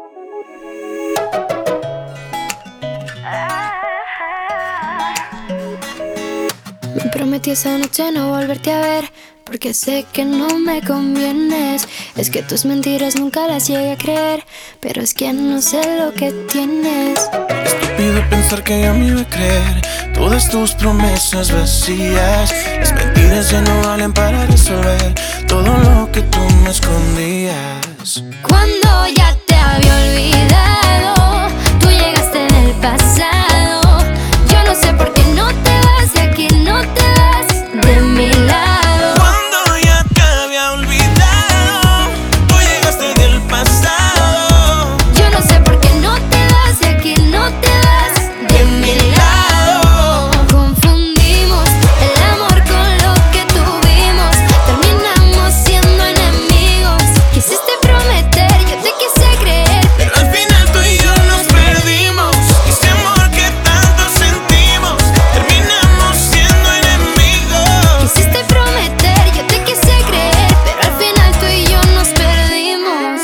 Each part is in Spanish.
Me prometí esa noche no volverte a ver, porque sé que no me convienes. Es que tus mentiras nunca las llegué a creer, pero es que no sé lo que tienes. Estúpido pensar que ya me iba a creer todas tus promesas vacías. Las mentiras ya no valen para resolver todo lo que tú me escondías. Cuando ya te había olvidado, tú llegaste en el pasado. Yo no sé por qué no te vas de aquí, no te vas de mi lado. Cuando ya te había olvidado, tú llegaste del pasado. Yo no sé por qué no te vas de aquí, no te vas de mi lado. Confundimos el amor con lo que tuvimos, terminamos siendo enemigos. Quisiste prometer, yo te quise creer, Pero al final tú y yo nos perdimos. Ese amor que tanto sentimos, terminamos siendo enemigos. quisiste prometer, yo te quise creer, pero al final tú y yo nos perdimos.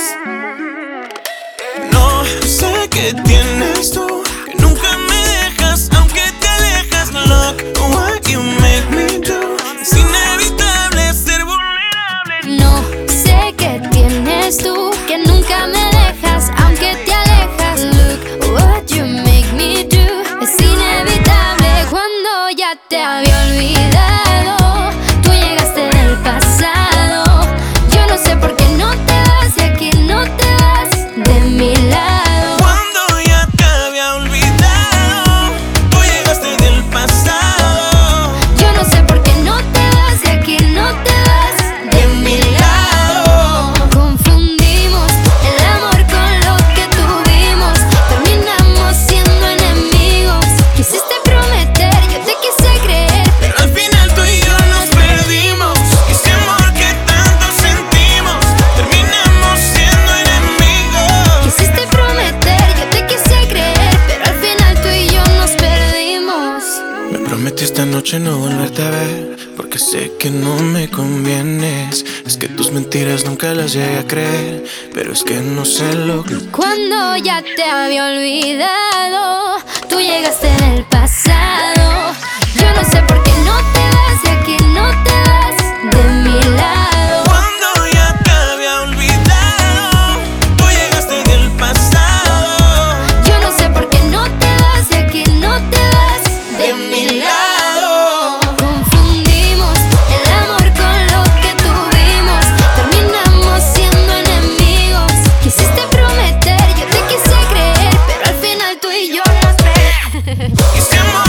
No sé qué tienes tú, que nunca me dejas, aunque te alejas. Look what you make me do. Es inevitable ser vulnerable. No sé qué tienes tú, que nunca me dejas, aunque te alejas. Look what you make me do. Es inevitable. Cuando ya te había olvidado, tú llegaste del pasado. Yo no sé por qué no te vas de aquí, no te vas de mi lado. Cuando ya te había olvidado, tú llegaste del pasado. Yo no sé por qué no te vas de aquí, no te vas de mi lado. Confundimos el amor con lo que tuvimos, terminamos siendo enemigos. Quisiste prometer, yo te quise creer, Pero al final tú y yo nos perdimos. Ese amor que tanto sentimos, terminamos siendo enemigos. quisiste prometer, yo te quise creer, pero al final tú y yo nos perdimos. Me prometí esta noche no volverte a ver, porque sé que no me convienes. Es que tus mentiras nunca las llegué a creer, pero es que no sé lo que... Cuando ya te había olvidado, tú llegaste en el pasado. Yo no sé por qué no te vas de aquí, no te vas de mi lado. Cuando ya te había olvidado, tú llegaste del pasado. Yo no sé por qué no te vas de aquí, no te vas de mi lado. Confundimos el amor con lo que tuvimos, terminamos siendo enemigos. Quisiste prometer, yo te quise creer, pero al final tú y yo nos perdimos. Ese amor